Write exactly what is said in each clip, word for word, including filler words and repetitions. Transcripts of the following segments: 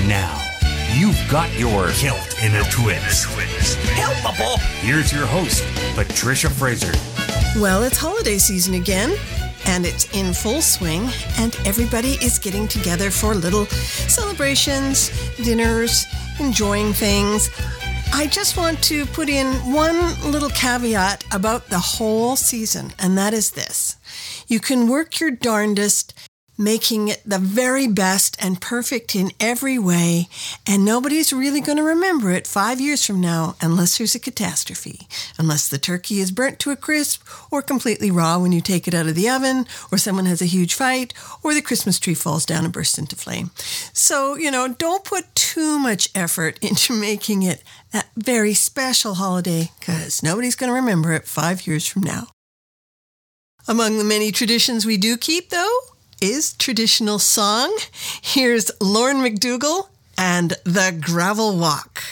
Now, you've got your Kilt in a Twist. Helpable. Here's your host, Patricia Fraser. Well, it's holiday season again, and it's in full swing, and everybody is getting together for little celebrations, dinners, enjoying things. I just want to put in one little caveat about the whole season, and that is this. You can work your darndest, making it the very best and perfect in every way, and nobody's really going to remember it five years from now unless there's a catastrophe, unless the turkey is burnt to a crisp or completely raw when you take it out of the oven, or someone has a huge fight, or the Christmas tree falls down and bursts into flame. So, you know, don't put too much effort into making it that very special holiday, because nobody's going to remember it five years from now. Among the many traditions we do keep, though, is traditional song. Here's Lauren McDougall and The Gravel Walk.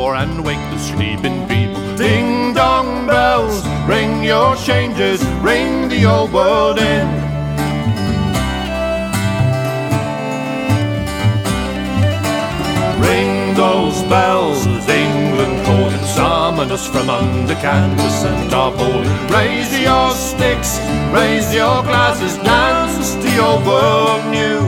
door and wake the sleeping people. Ding dong bells, ring your changes, ring the old world in. Ring those bells, England calling, summon us from under canvas and tarpaulin. Raise your sticks, raise your glasses, dance the old world new.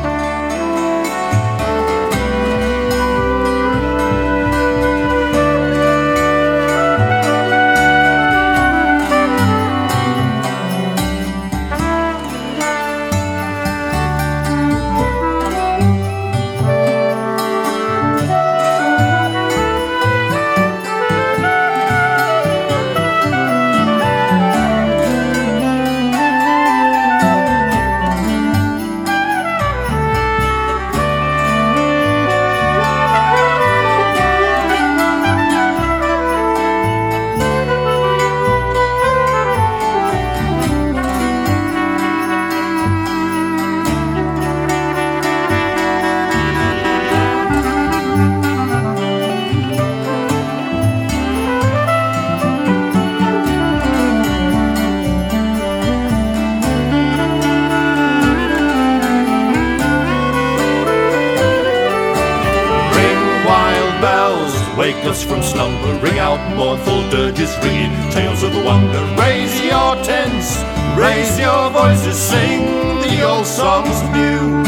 Wake us from slumber, ring out mournful dirges, ringing tales of wonder. Raise your tents, raise your voices, sing the old songs new.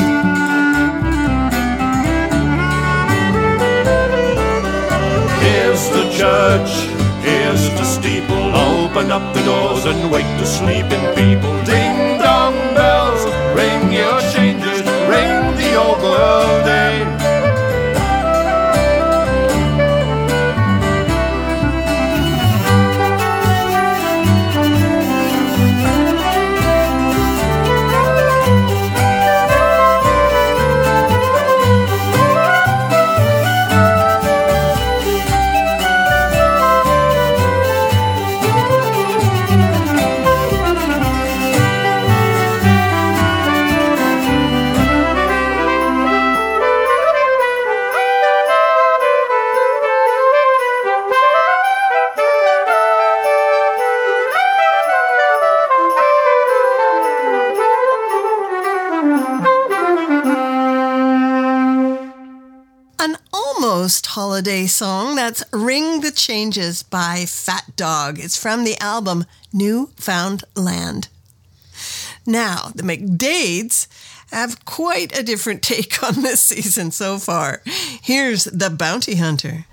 Here's the church, here's the steeple, open up the doors and wake the sleeping people. Ding dong bells, ring your changes, ring the old world in. Holiday song. That's Ring the Changes by Fat Dog. It's from the album New Found Land. Now, the McDades have quite a different take on this season so far. Here's The Bounty Hunter.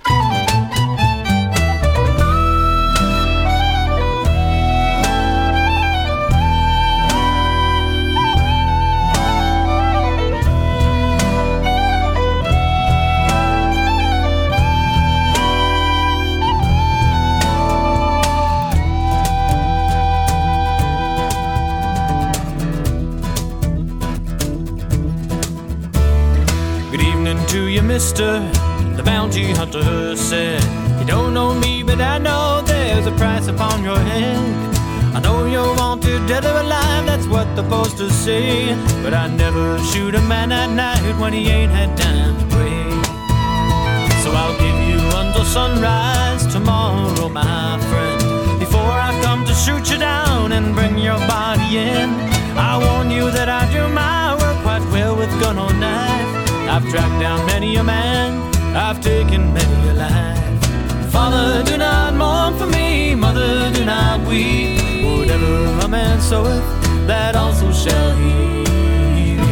To you, mister, the bounty hunter said. You don't know me, but I know there's a price upon your head. I know you're wanted dead or alive, that's what the posters say. But I never shoot a man at night when he ain't had time to pray. So I'll give you until sunrise tomorrow, my friend, before I come to shoot you down and bring your body in. I warn you that I do my work quite well with gun or knife. I've tracked down many a man, I've taken many a life. Father, do not mourn for me, mother, do not weep. Whatever a man soweth, that also shall he reap.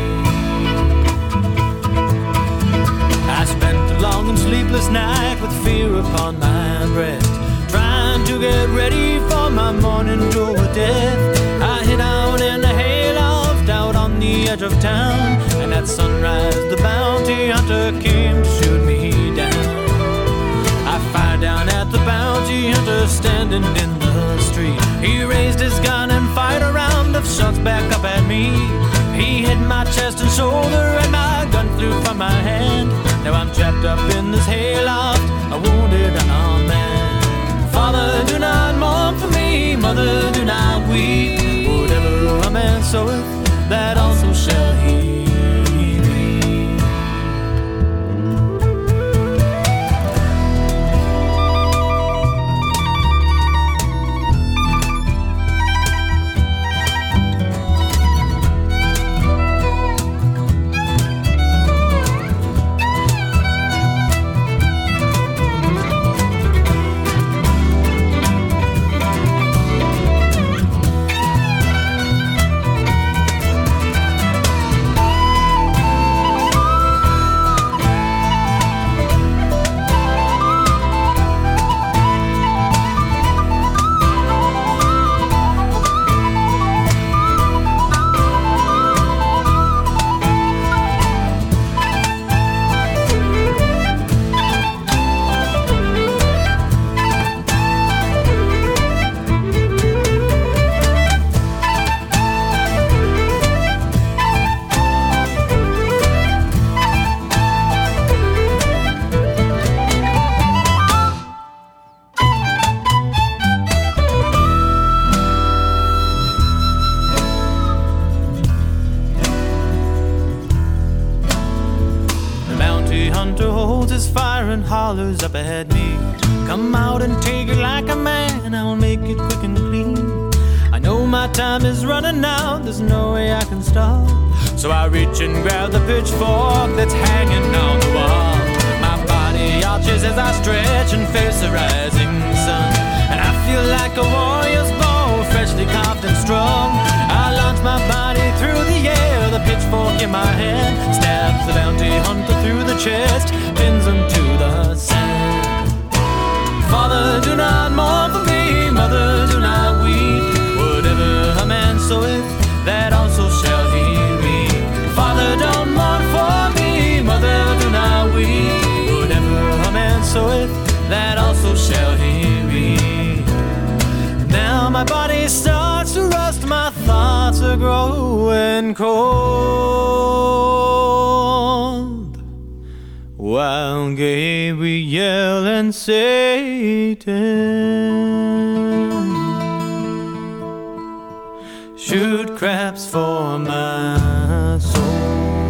I spent a long and sleepless night with fear upon my breast, trying to get ready for my morning to a death. I hid out in the hayloft out on the edge of town, and at sunrise the bounty hunter came to shoot me down. I fired down at the bounty hunter standing in the street. He raised his gun and fired a round of shots back up at me. He hit my chest and shoulder and my gun flew from my hand. Now I'm trapped up in this hayloft, a wounded unarmed man. Father, do not mourn for me, mother, do not weep. Whatever a man soweth, that also shall he reap. siren hollers up ahead me. Come out and take it like a man, I'll make it quick and clean. I know my time is running out, there's no way I can stop. So I reach and grab the pitchfork that's hanging on the wall. My body arches as I stretch and face the rising sun. And I feel like a warrior's bow, freshly carved and strong. I launch my body through the air, the pitchfork in my hand, stabs the bounty hunter through the chest, pins him to the sand. Father, do not mourn for me, mother, do not weep. Whatever a man soweth, that also shall he reap. Father, don't mourn for me, mother, do not weep. Whatever a man soweth, that also shall he reap. Now my body starts to rust, my thoughts are growing cold, while Gabriel and Satan shoot craps for my soul.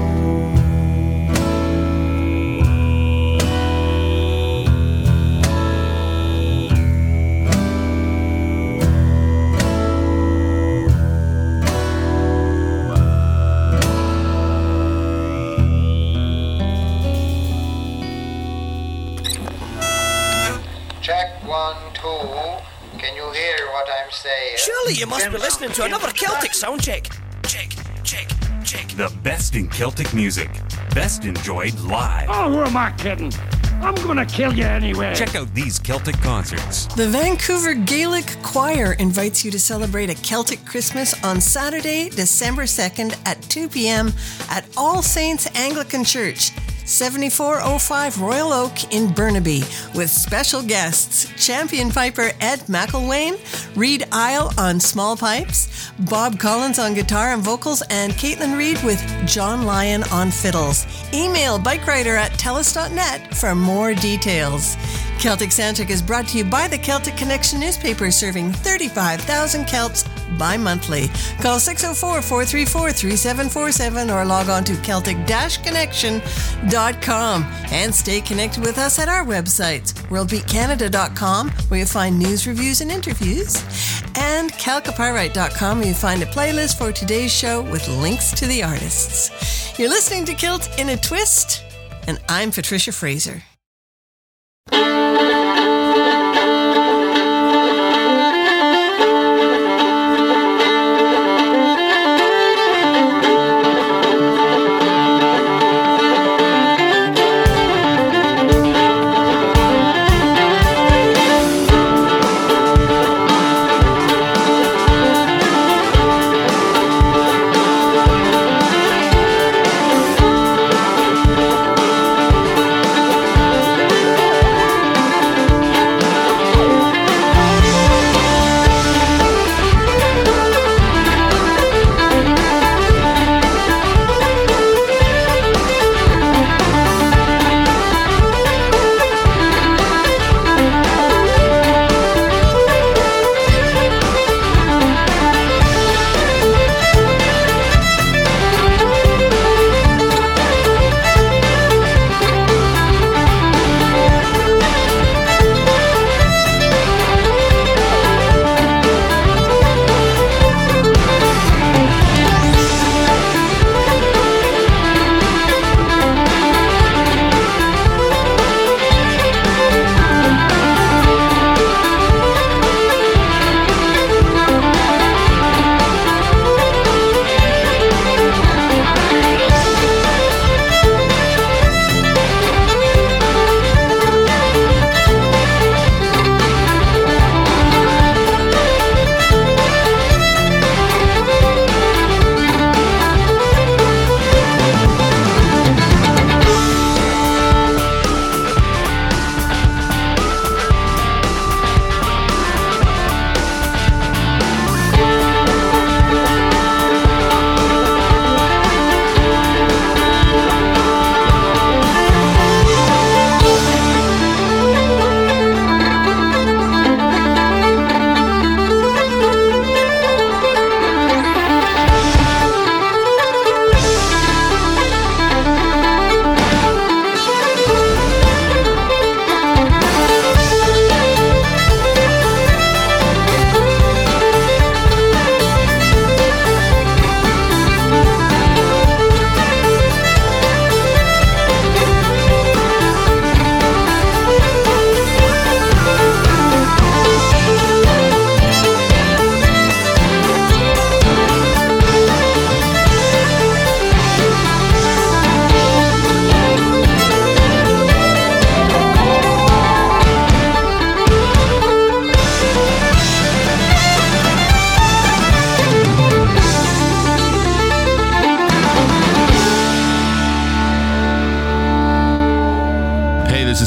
Check one, two. Can you hear what I'm saying? Surely you must be listening to another Celtic sound check. Check, check, check. The best in Celtic music. Best enjoyed live. Oh, who am I kidding? I'm gonna kill you anyway. Check out these Celtic concerts. The Vancouver Gaelic Choir invites you to celebrate a Celtic Christmas on Saturday, December second at two p.m. at All Saints Anglican Church, seventy-four oh five Royal Oak in Burnaby, with special guests champion piper Ed McElwain, Reed Isle on small pipes, Bob Collins on guitar and vocals, and Caitlin Reed with John Lyon on fiddles. Email bikerider at telus dot net for more details. Celtic Soundcheck is brought to you by the Celtic Connection newspaper, serving thirty-five thousand Celts bi-monthly. Call six oh four, four three four, three seven four seven or log on to celtic dash connection dot com and stay connected with us at our websites, world beat canada dot com, where you'll find news, reviews, and interviews, and calcapyrite dot com, where you find a playlist for today's show with links to the artists. You're listening to Kilt in a Twist, and I'm Patricia Fraser. Thank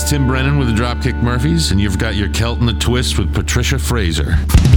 Tim Brennan with the Dropkick Murphys, and you've got your Celt and the Twist with Patricia Fraser.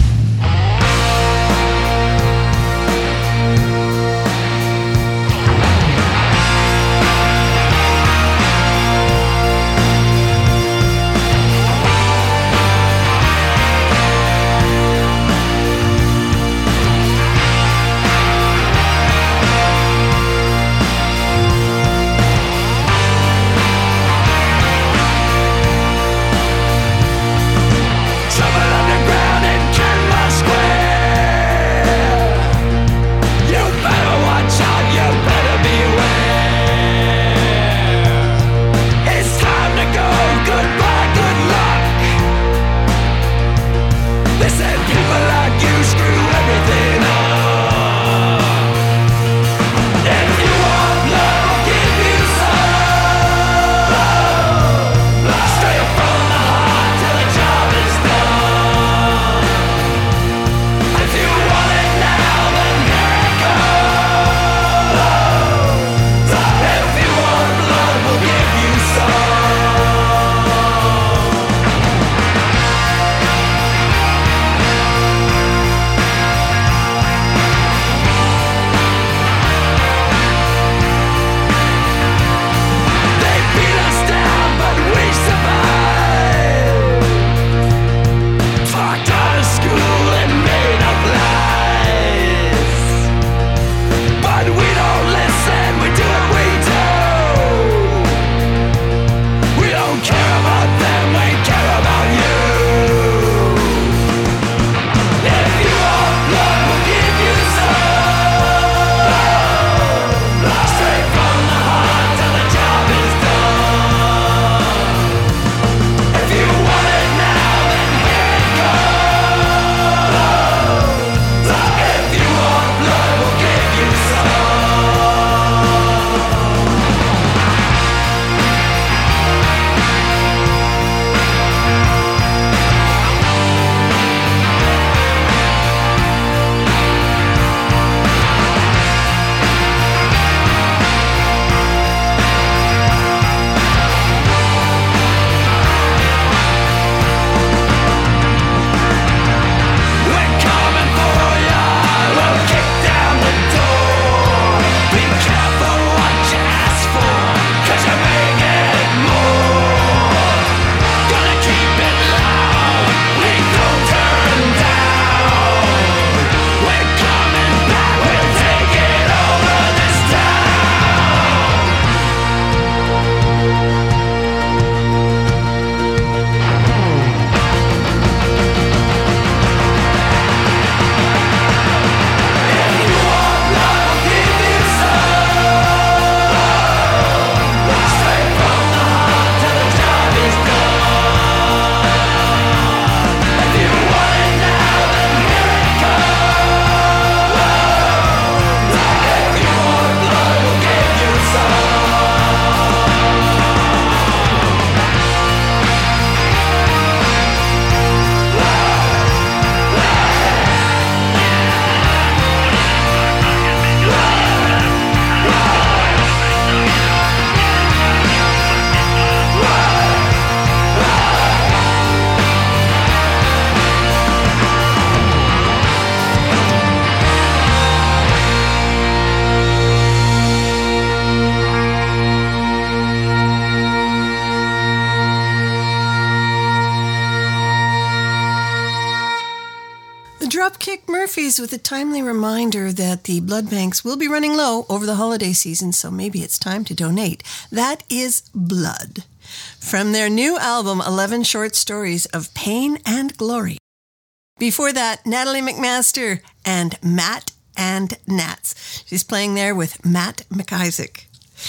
Dropkick Murphys with a timely reminder that the blood banks will be running low over the holiday season, so maybe it's time to donate. That is Blood. From their new album, eleven Short Stories of Pain and Glory. Before that, Natalie McMaster and Matt and Nats. She's playing there with Matt McIsaac.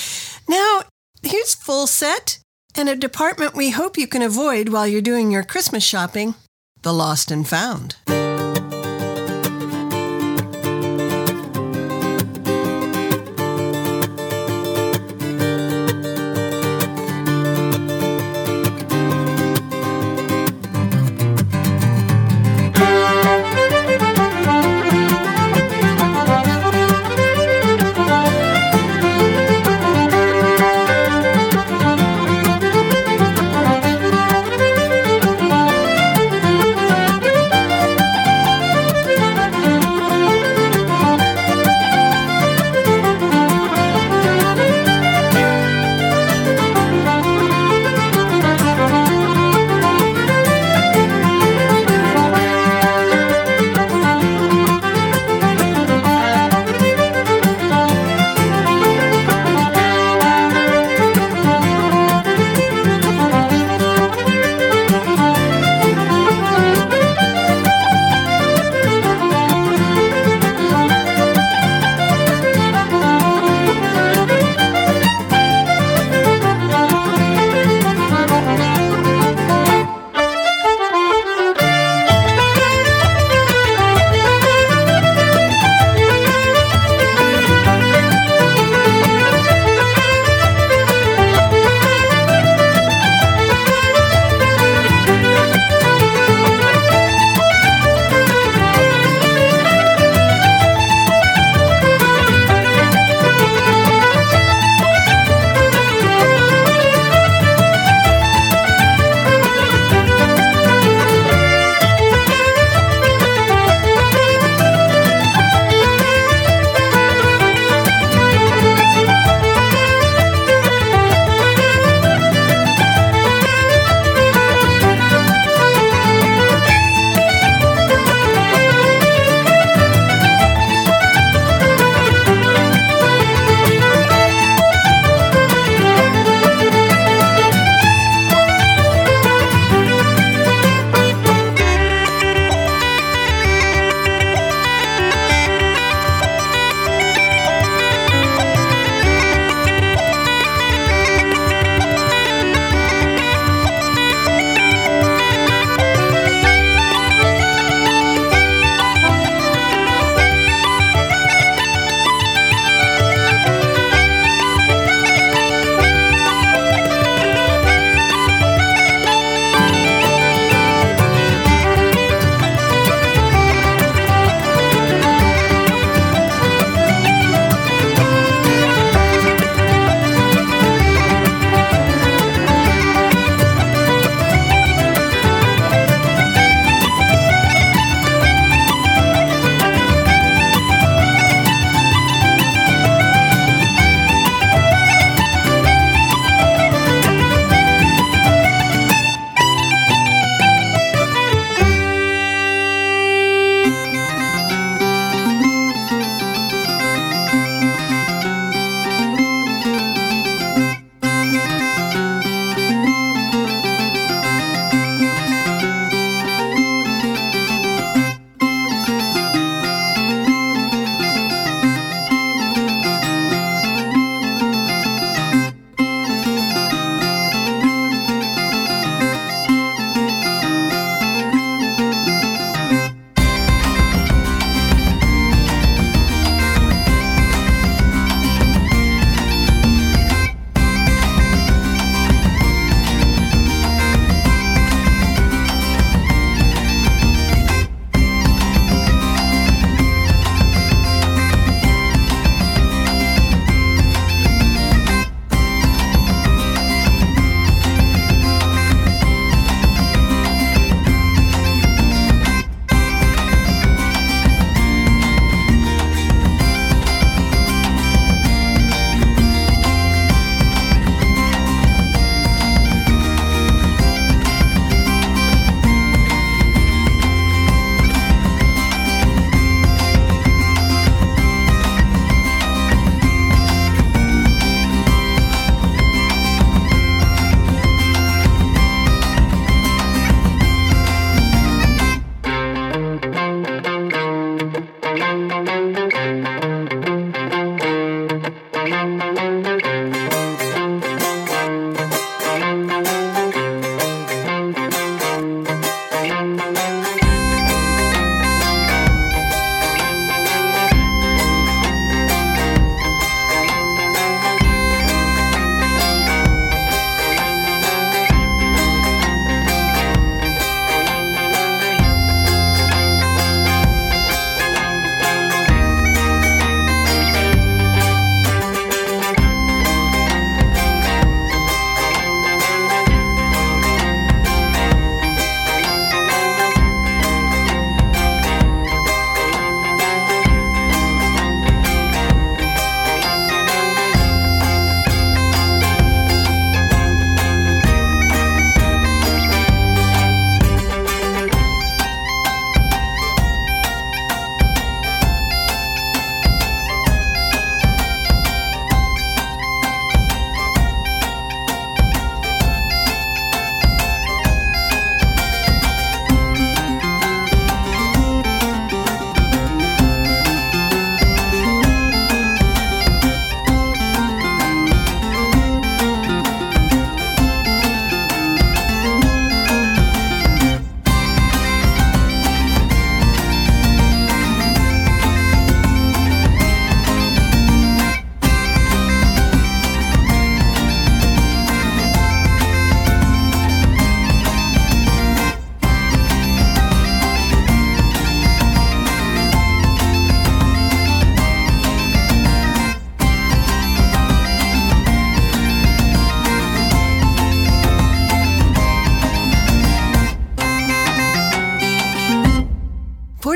Now, here's Full Set and a department we hope you can avoid while you're doing your Christmas shopping, the Lost and Found.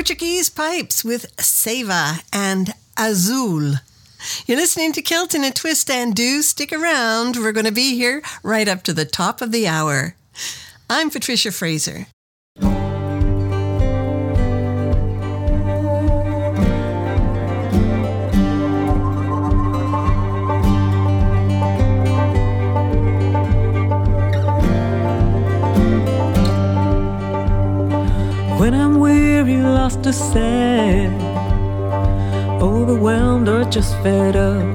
Portuguese Pipes with Seva and Azul. You're listening to Kilt in a Twist, and do stick around. We're going to be here right up to the top of the hour. I'm Patricia Fraser. When I'm weary, lost or sad, overwhelmed or just fed up,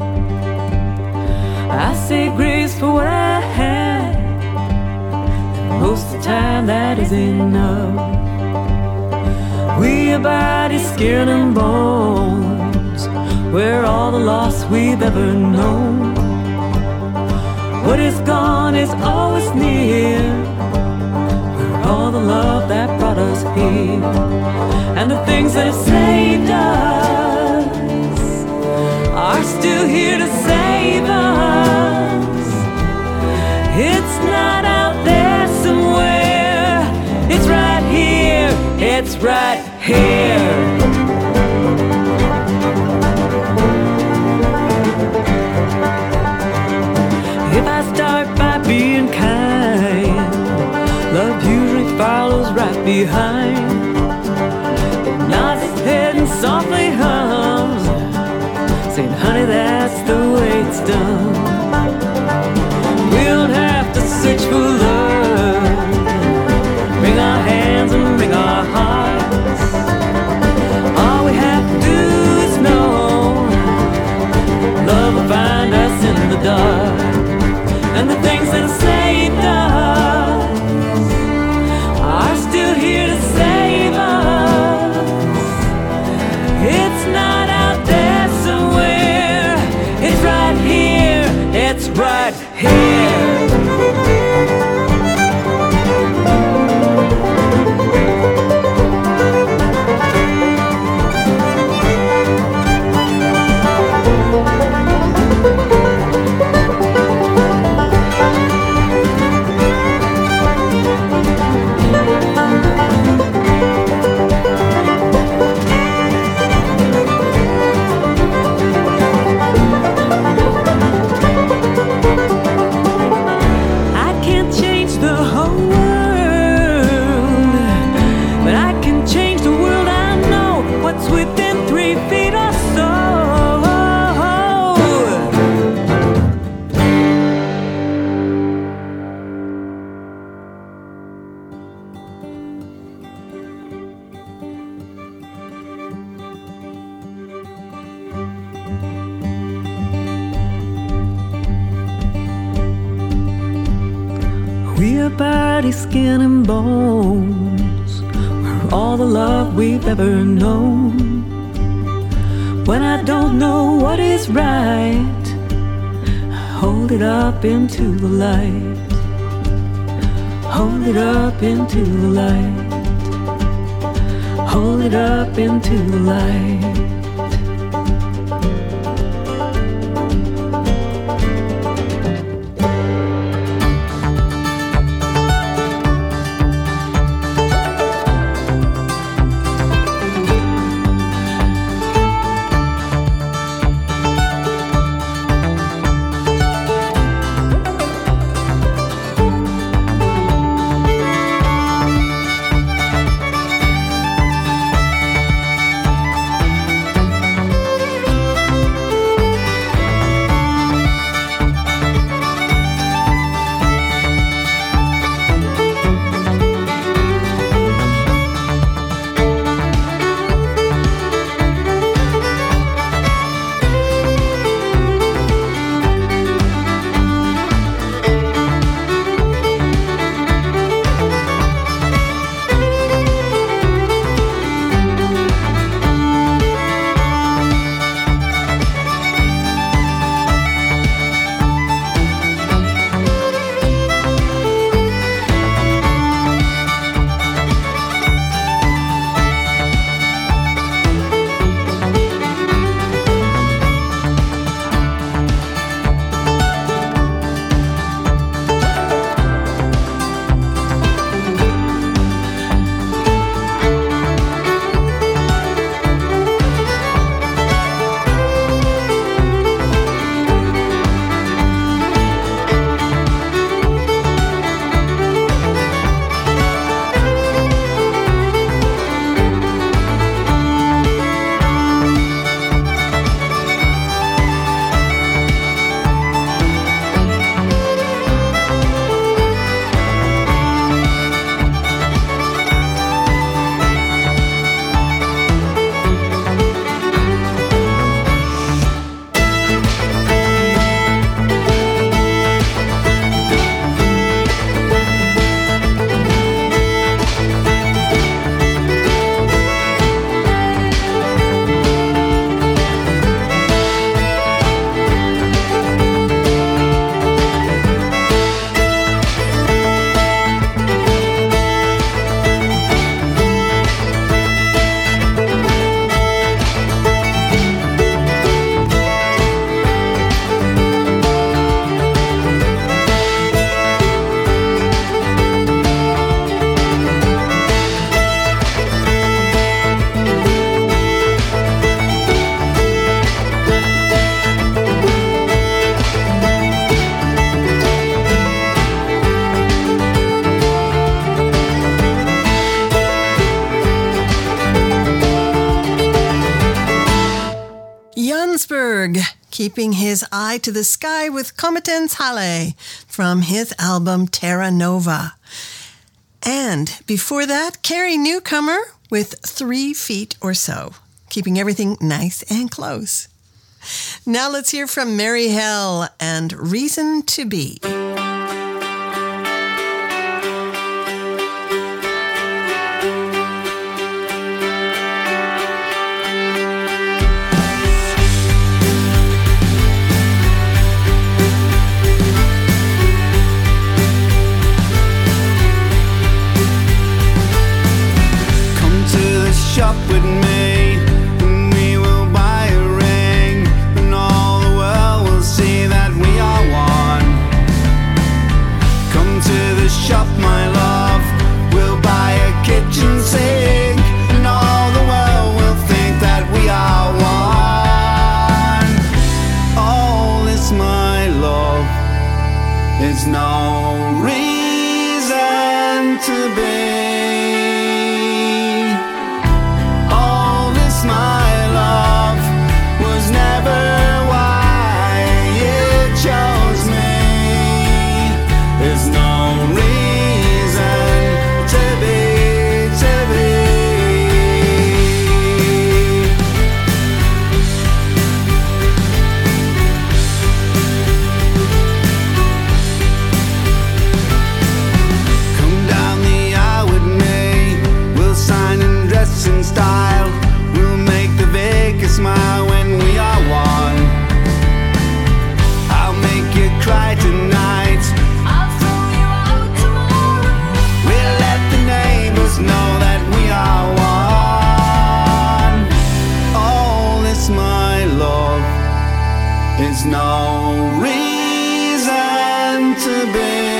I say grace for what I had, and most of the time that is enough. We are body, skin and bones, we're all the loss we've ever known. What is gone is always near, all the love that brought us here, and the things that have saved us are still here to save us. It's not out there somewhere, it's right here, it's right here. If I start by being kind, love usually follows right behind. It nods its head and softly hums, saying, honey, that's the way it's done. We don't have to search for love, bring our hands and bring our hearts. All we have to do is know love will find us in the dark, and the things that saved us are still here to save us. It's not out there somewhere, it's right here, it's right here. Body, skin and bones, we're all the love we've ever known. When I don't know what is right, I hold it up into the light, hold it up into the light, hold it up into the light. Ginsberg, keeping his eye to the sky with Cometens Halle from his album Terra Nova. And before that, Carrie Newcomer with Three Feet or So, keeping everything nice and close. Now let's hear from Mary Hell and Reason to Be. Shop with me, and we will buy a ring, and all the world will see that we are one. Come to the shop, my love, we'll buy a kitchen sink, and all the world will think that we are one. All this, my love, is no reason to be. My love was never why you chose me. There's no reason to be, to be. Come down the aisle with me, we'll sign and dress in style. Smile when we are one. I'll make you cry tonight. I'll throw you out tomorrow. We'll let the neighbors know that we are one. All this, my love, is no reason to be.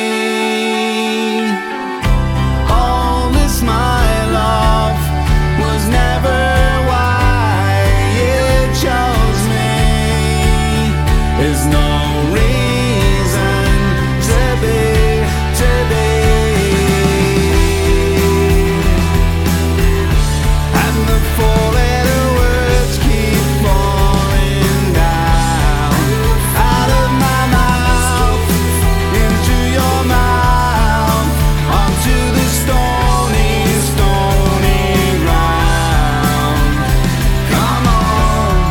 All this, my love, was never chose me. There's no reason to be, to be. And the four-letter words keep falling down out of my mouth into your mouth onto the stony, stony ground. Come on.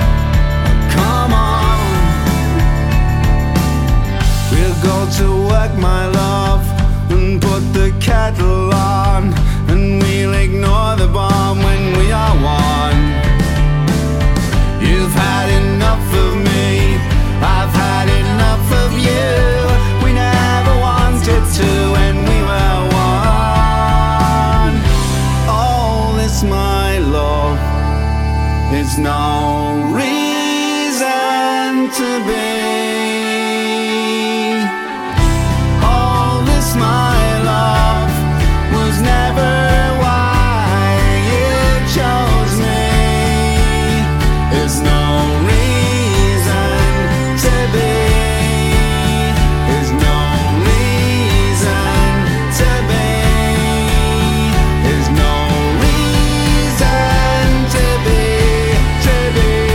Go to work, my love, and put the kettle on, and we'll ignore the bomb when we are one. You've had enough of me, I've had enough of you. We never wanted to when we were one. All this, my love, is no reason to be. My love was never why you chose me. There's no reason to be. There's no reason to be. There's no reason to be, to be.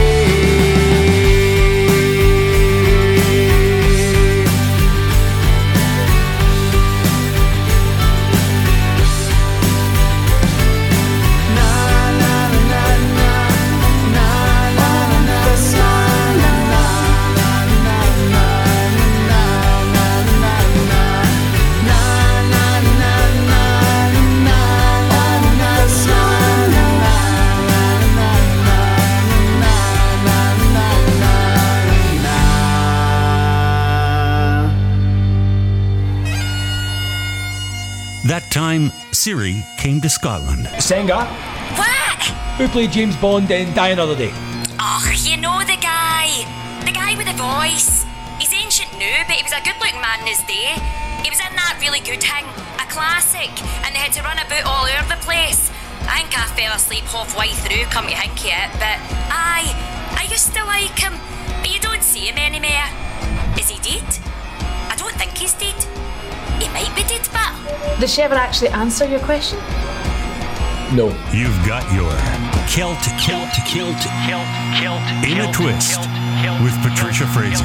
That time, Siri came to Scotland. Senga? What? Who played James Bond in Die Another Day? Oh, you know the guy. The guy with the voice. He's ancient now, but he was a good-looking man in his day. He was in that really good thing, a classic, and they had to run about all over the place. I think I fell asleep halfway through, come to think of it, but aye, I used to like him, but you don't see him anymore. Is he dead? I don't think he's dead. He might be dead, but... Did she ever actually answer your question? No. You've got your Celt, Celt, Celt, Celt, Celt in a twist with Patricia Fraser.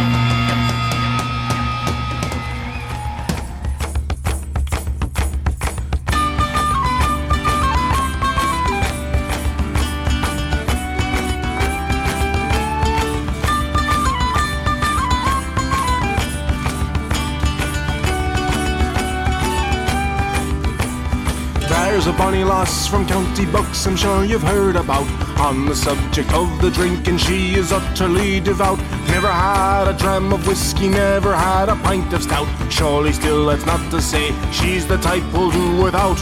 There's a bonny lass from County Bucks I'm sure you've heard about. On the subject of the drink, and she is utterly devout. Never had a dram of whiskey, never had a pint of stout. Surely still that's not to say she's the type who'll do without.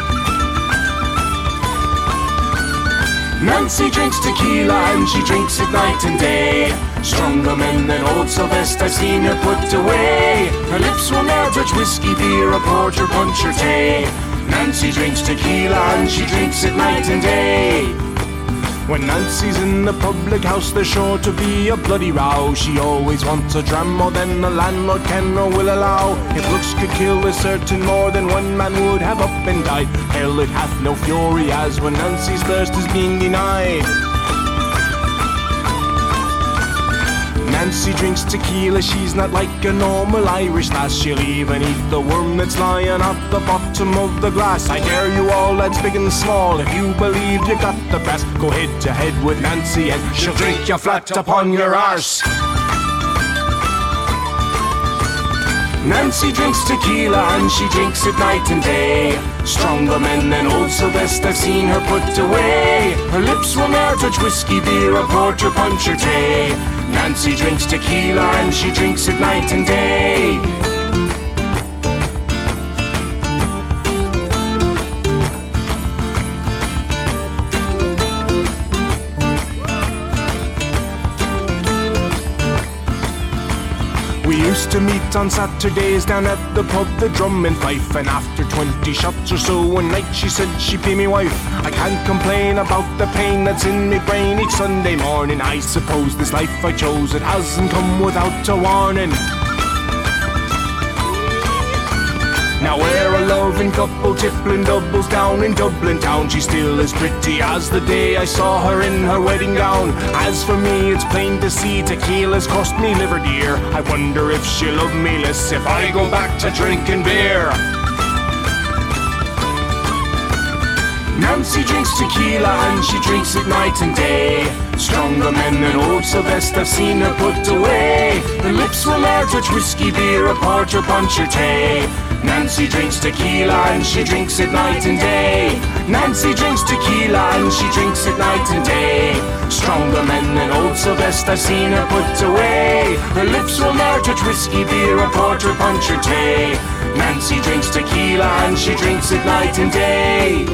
Nancy drinks tequila and she drinks it night and day. Stronger men than old Sylvester, I've seen her put away. Her lips will ne'er touch whiskey, beer, or porter, punch, or tay. Nancy drinks tequila and she drinks it night and day. When Nancy's in the public house, there's sure to be a bloody row. She always wants a dram more than the landlord can or will allow. If looks could kill, there's certain more than one man would have up and died. Hell, it hath no fury as when Nancy's thirst is being denied. Nancy drinks tequila, she's not like a normal Irish lass. She'll even eat the worm that's lying at the bottom of the glass. I dare you all, lads big and small, if you believe you got the brass, go head to head with Nancy and she'll drink you flat upon your arse. Nancy drinks tequila and she drinks it night and day. Stronger men than old Sylvester, I've seen her put away. Her lips will ne'er touch whiskey, beer, or porter, punch, or tay. Nancy drinks tequila and she drinks it night and day. We used to meet on Saturdays down at the pub, the Drum and Fife. And after twenty shots or so one night she said she'd be me wife. I can't complain about the pain that's in me brain each Sunday morning. I suppose this life I chose, it hasn't come without a warning. Now we're a loving couple, tippling doubles down in Dublin town. She's still as pretty as the day I saw her in her wedding gown. As for me, it's plain to see tequila's cost me liver dear. I wonder if she'll love me less if I go back to drinking beer. Nancy drinks tequila and she drinks it night and day. Stronger men than old Sylvester, I've seen her put away. Her lips will ne'er touch whiskey, beer, or porter, punch, or tay. Nancy drinks tequila and she drinks it night and day. Nancy drinks tequila and she drinks it night and day. Stronger men than old Sylvester, I've seen her put away. Her lips will ne'er touch whiskey, beer, or porter, punch, or tay. Nancy drinks tequila and she drinks it night and day.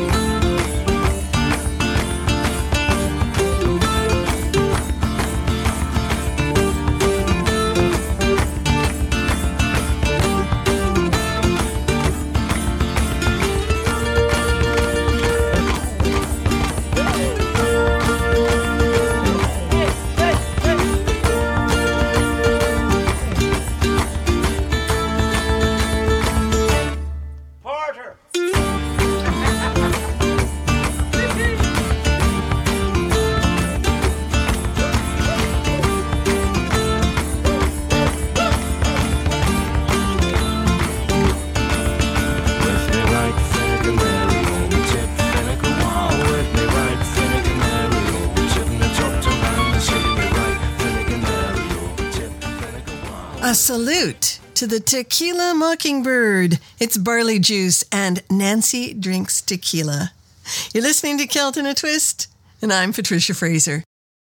A salute to the Tequila Mockingbird. It's Barley Juice and Nancy Drinks Tequila. You're listening to Celt in a Twist, and I'm Patricia Fraser.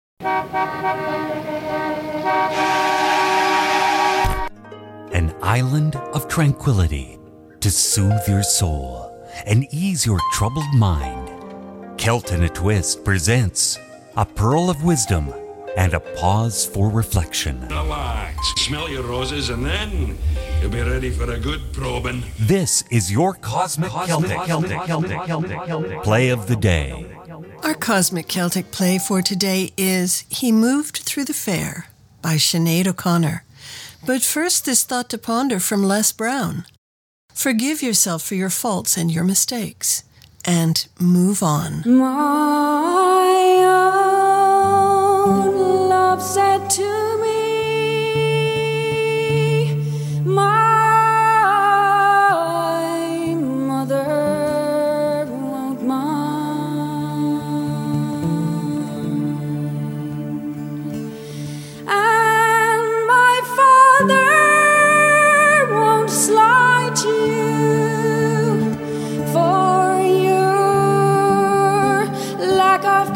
An island of tranquility to soothe your soul and ease your troubled mind. Celt in a Twist presents a pearl of wisdom and a pause for reflection. Relax, smell your roses, and then you'll be ready for a good probing. This is your Cosmic, Cosmic Celtic, Celtic, Celtic, Celtic, Celtic, Celtic play of the day. Our Cosmic Celtic play for today is He Moved Through the Fair by Sinead O'Connor. But first, this thought to ponder from Les Brown. Forgive yourself for your faults and your mistakes, and move on. My own love said to me, my mother won't mind, and my father won't slight you for your lack of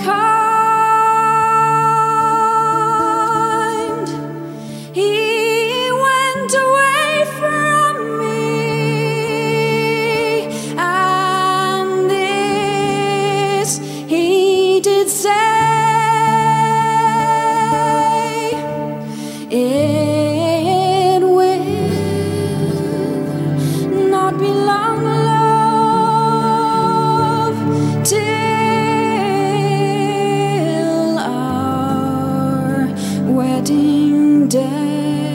kind. He went away from me, and this he did say, it will not be long, love, till our wedding day.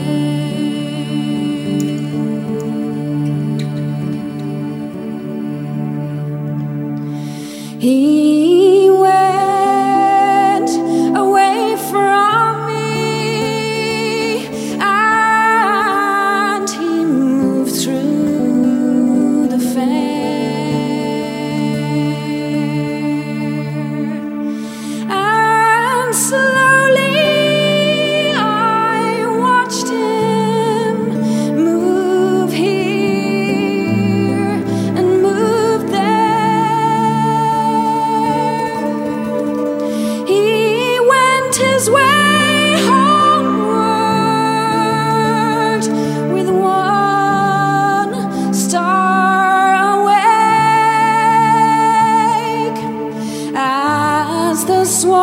He went away from me, and he moved through the fair, and slowly I watched him move here and move there. He went his way homeward with one star awake, as the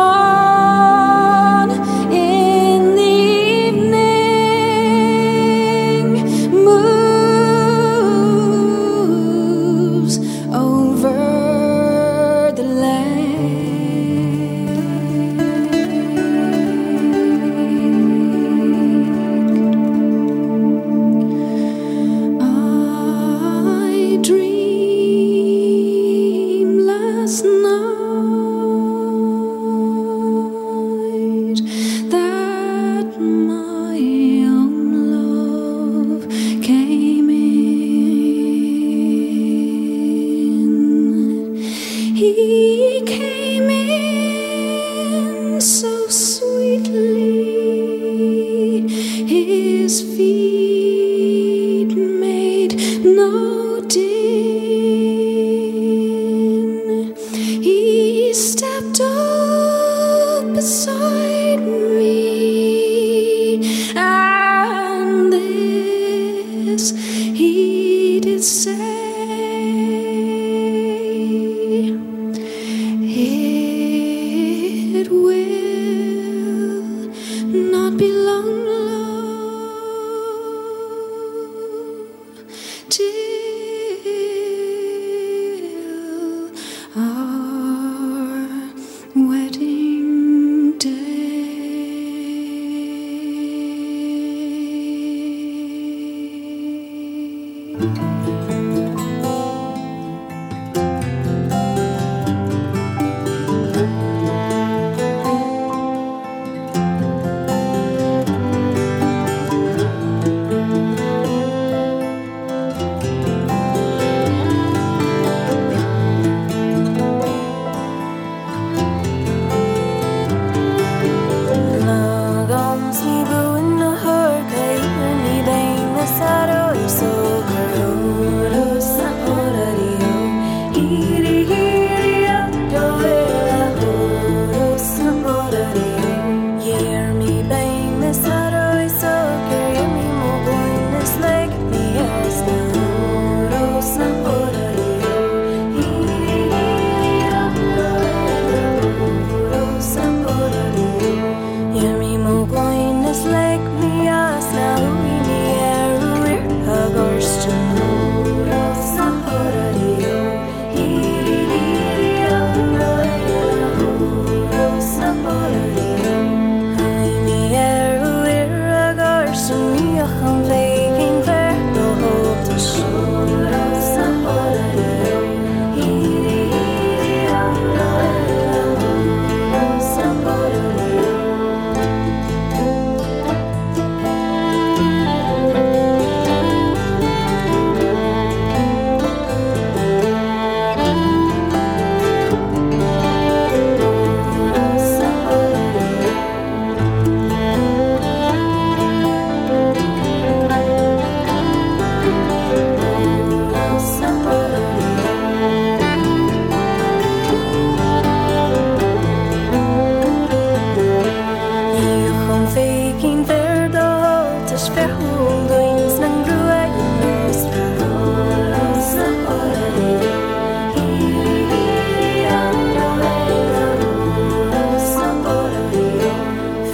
swan in the evening moves over the lake. I dreamed last night that my own love came in. He came in so sweetly, his feet made no din. He stepped up beside me, and this he did say, it will not be long, love, till our wedding day.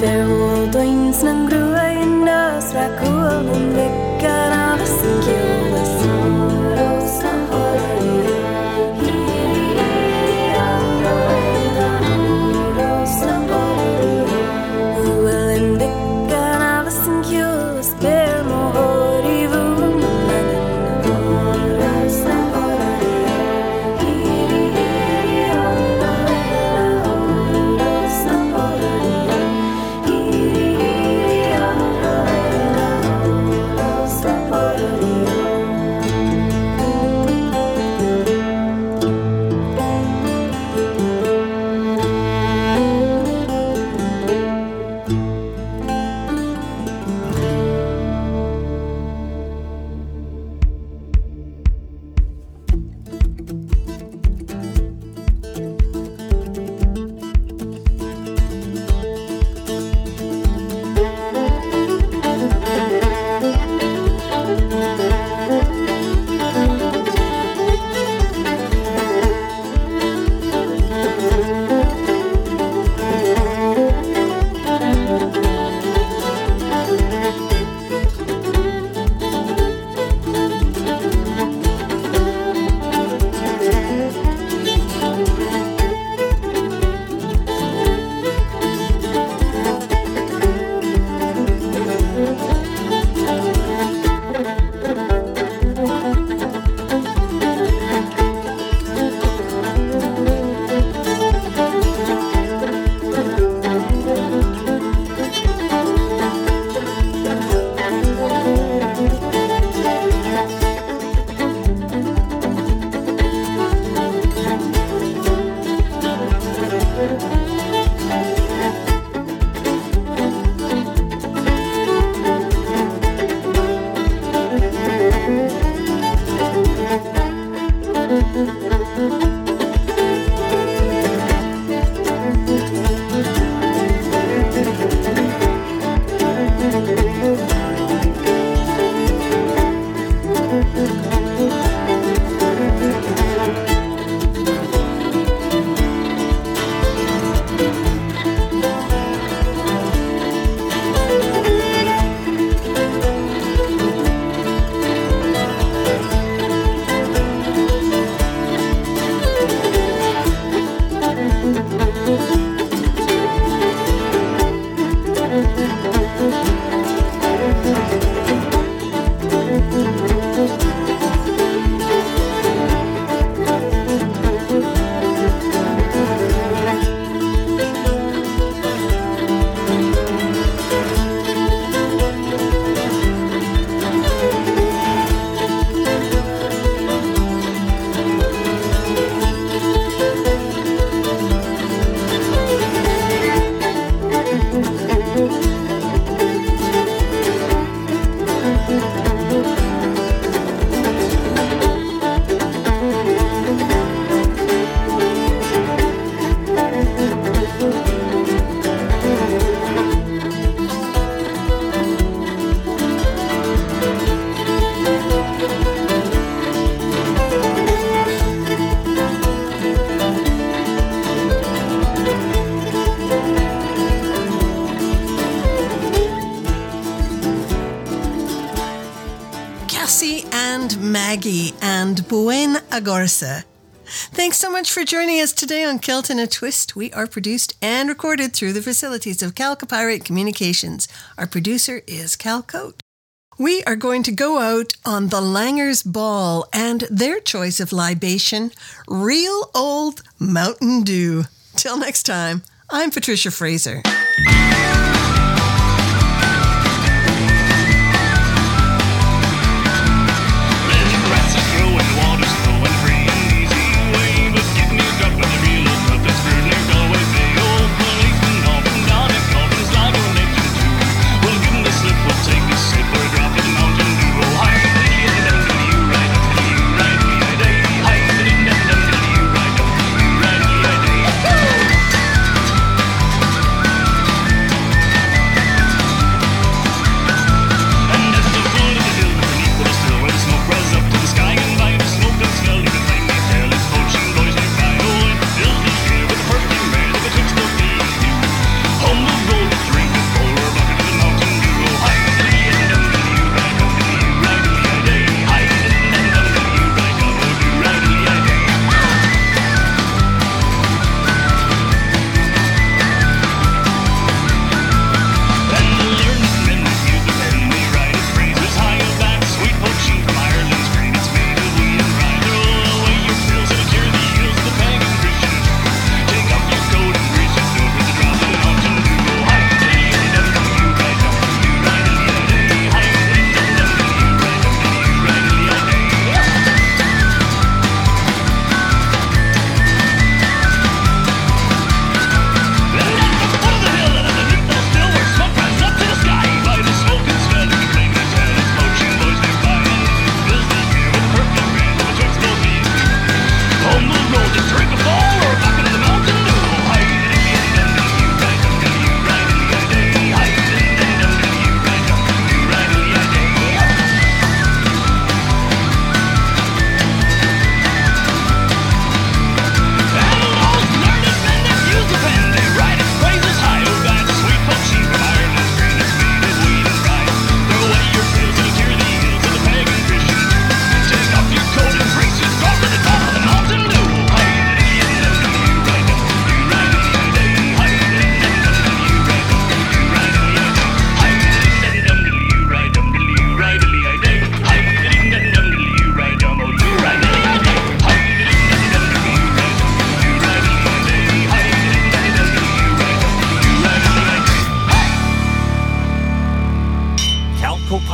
Maggie and Buen Agorza. Thanks so much for joining us today on Kilt in a Twist. We are produced and recorded through the facilities of Calcopyrate Communications. Our producer is Cal Coate. We are going to go out on the Langers Ball and their choice of libation, Real Old Mountain Dew. Till next time, I'm Patricia Fraser.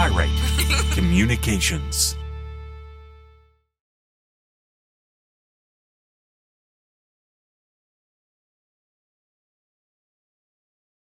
Pyrite Communications.